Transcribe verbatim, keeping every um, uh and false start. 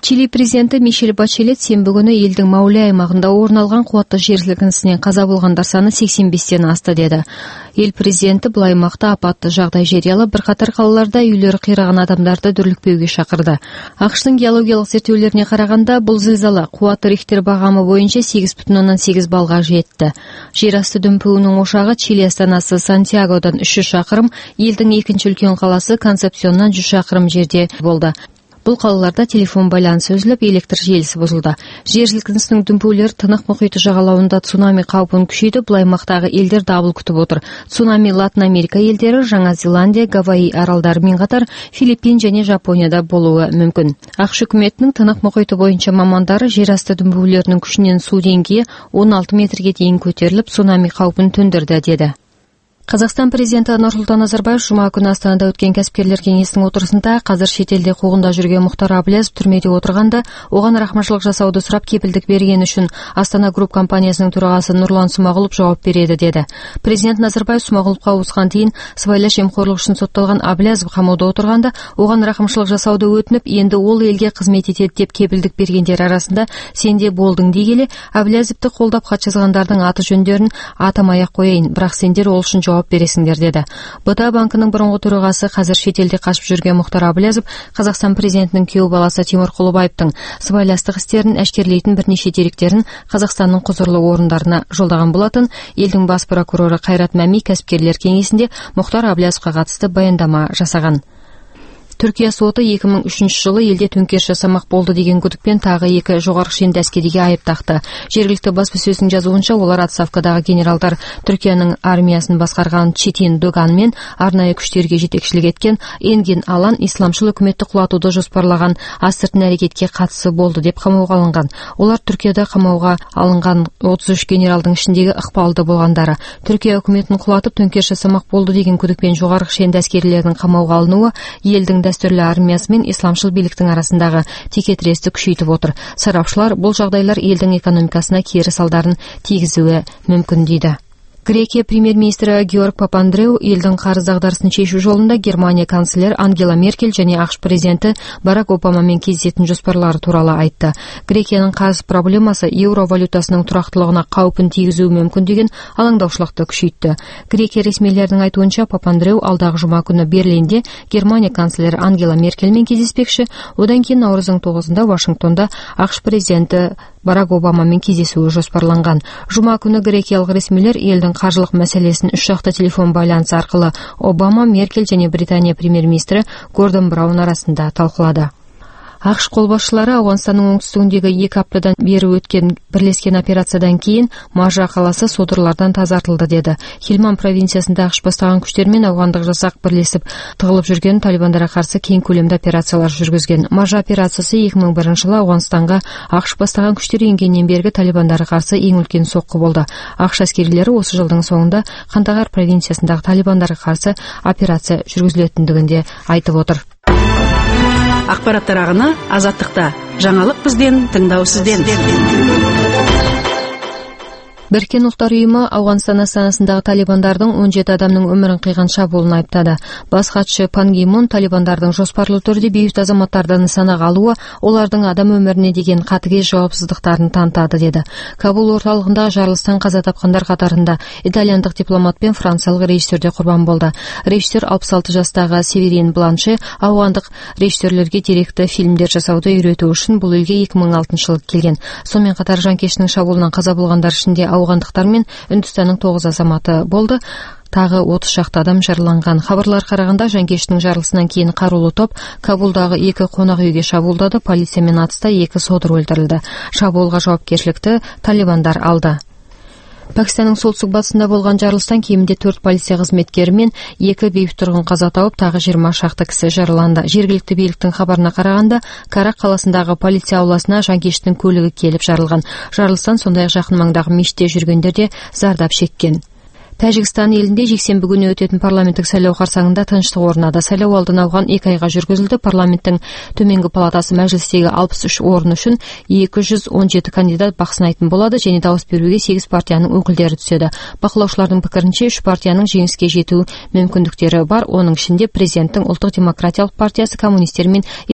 Чили президенті Мишель Бачелет сенбі күні елдің Мауле аймағында орын алған қуатты жер сілкінісінен қаза болғандар саны сексен бестен асты деді. Ел президенті бұл аймақта апатты жағдай жариялап, бірқатар қалаларда үйлері қираған адамдарды дүрлікпеуге шақырды. ақш-тың геологиялық зерттеулеріне қарағанда, бұл зілзала қуаты Рихтер бағамы бойынша сегіз бүтін оннан сегіз балға жетті. Жер асты дүмпуінің ошағы Чили астанасы Сантьягодан үш жүз шақырым, елдің екінші үлкен қаласы Концепсионнан жүз шақырым жерде болды. Бұл қалаларда телефон байланысы үзіліп, электр желісі бұзылды. Жер сілкінісінің дүмпулері Тынық мұхиты жағалауында цунами қаупін күшейді. Бұл аймақтағы елдер дабыл күтіп отыр. Цунами Латын Америка елдері, Жаңа Зеландия, Гавайи аралдарымен қатар Филиппин және Жапонияда болуы мүмкін. ақш үкіметінің Тынық мұхиты бойынша мамандары жер асты дүмпулерінің күшінен су деңгейі он алты метрге дейін көтеріліп, цунами қаупін төндірді деді. Қазақстан президенті Нұрсұлтан Назарбаев жұма күні Астанада өткен кәсіпкерлер кеңесінің отырысында қазір шетелде қуғында жүрген Мұхтар Әблязов түрмеде отырғанда оған рақымшылық жасауды сұрап кепілдік берген үшін Астана Груп компаниясының төрағасы Нұрлан Смағұлов жауап береді деді. Президент Назарбаев Смағұловқа осыған дейін сыбайлас жемқорлық үшін сотталған Әблязов қамауда отырғанда оған рақымшылық жасауды өтініп, енді ол елге қызмет етеді деп кепілдік бергендер арасында сенде болдың дей келе, Әблязовты қолдап хат жазғандардың аты жөндерін атамай-ақ қояйын, бірақ сендер ол үшін жауап бересіңдер деді. БТА банкінің бұрынғы төрағасы қазір шетелде қашып жүрген Мұхтар Әблязов Қазақстан президентінің күйеу баласы Тимур Құлыбаевтың сыбайластық істерін әшкерлейтін бірнеше деректерін Қазақстанның құзырлы орындарына жолдаған болатын. Елдің бас прокуроры Қайрат Мәми кәсіпкерлер кеңесінде Мұхтар Әблязовқа қатысты баяндама жасаған. Түркия соты екі мың үшінші жылы елде төңкеріс жасамақ болды деген күдікпен тағы екі жоғары шенді әскериге айып тақты. Жергілікті баспасөздің жазуынша олар отставкадағы генералдар Түркияның армиясын басқарған Четин Доган мен арнайы күштерге жетекшілік еткен Энгин Алан исламшыл үкіметті құлатуды жоспарлаған астыртын әрекетке қатысы болды деп қамауға алынған. Олар Түркияда қамауға алынған отыз үш генералдың ішіндегі ықпалды болғандары. Түркия үкіметін құлатып төңкеріс жасамақ болды деген күдікпен жоғары шенді әскерилердің қамауға алынуы елдің дәстүрлі армиясы мен исламшыл биліктің арасындағы текетіресті күшейтіп отыр. Сарапшылар бұл жағдайлар елдің экономикасына кері салдарын тигізуі мүмкін дейді. Грекия премьер-министрі Георг Папандреу елдің қарыз дағдарысын шешу жолында Германия канцлер Ангела Меркель және ақш президенті Барак Обамамен кездесетін жоспарлары туралы айтты. Грекияның қарыз проблемасы еуро валютасының тұрақтылығына қаупін тигізуі мүмкін деген алаңдаушылықты күшейтті. Грекия ресмилердің айтуынша Папандреу алдағы жұма күні Берлинде Германия канцлері Ангела Меркельмен кездеспекші, одан кейін наурыздың тоғызында Вашингтонда ақш президенті Барак Обамамен кездесуі жоспарланған. Жұма күні грекиялық ресмилер елдің қаржылық мәселесін үш жақты телефон байланысы арқылы Обама, Меркель және Британия премьер-министрі Гордон Браун арасында талқылады. ақш қолбасшылары Ауғанстанның оңтүстігіндегі екі аптадан бері өткен бірлескен операциядан кейін Мажа қаласы содырлардан тазартылды деді. Хельман провинциясында ақш бастаған күштермен ауғандық жасақ бірлесіп тығылып жүрген талибандарға қарсы кең көлемді операциялар жүргізген. Мажа операциясы екі мың бірінші жылы Ауғанстанға ақш бастаған күштер енгеннен бергі талибандарға қарсы ең үлкен соққы болды. ақш әскерилері осы жылдың соңында Қандағар провинциясындағы талибандарға қарсы операция жүргізілетіндігінде айтып отыр. Ақпараттар ағыны Азаттықта. Жаңалық бізден, тыңдау сізден. Біріккен ұлттар ұйымы Ауғанстан астанасындағы талибандардың он жеті адамның өмірін қиған шабуылын айыптады. Бас хатшы Пан Ги Мун талибандардың жоспарлы түрде бейбіт азаматтарды нысанаға алуы олардың адам өміріне деген қатыгез жауапсыздықтарын танытады деді. Кабул орталығындағы жарылыстан қаза тапқандар қатарында итальяндық дипломат пен франциялық режиссер де құрбан болды. Режиссер алпыс алты жастағы Северин Бланше ауғандық режиссерлерге деректі фильмдер жасауды үйрету үшін бұл елге екі мың алтыншы жылы келген. Сонымен қатар жанкештінің шабуылынан қаза болғандар ішінде ауғандықтар мен Үндістанның тоғыз азаматы болды. Тағы отыз шақты адам жараланған. Хабарлар қарағанда жанкештің жарылысынан кейін қарулы топ Кабулдағы екі қонақ үйге шабуылдады. Полициямен атыста екі содыр өлтірілді. Шабуылға жауапкершілікті талибандар алды. Пәкістанның солтүстік батысында болған жарылыстан кемінде төрт полиция қызметкері мен екі бейбіт тұрғын қаза тауып, тағы жиырма шақты кісі жараланды. Жергілікті биліктің хабарына қарағанда, Карак қаласындағы полиция ауласына жанкештің көлігі келіп жарылған. Жарылыстан сондай-ақ жақын маңдағы мешітте жүргендер де зардап шеккен. Тәжікстан елінде жексенбі күні өтетін парламенттік сайлау қарсаңында тыныштық орнады. Сайлау алдын алған екі айға жүргізілді. Парламенттің төменгі палатасы мәжілістегі алпыс үш орын үшін екі жүз он жеті кандидат бақ сынайтын болады және дауыс беруге сегіз партияның өкілдері түседі. Бақылаушылардың пікірінше үш партияның жеңіске жету мүмкіндіктері бар. Оның ішінде президенттің ұлттық демократиялық партиясы, коммунистер мен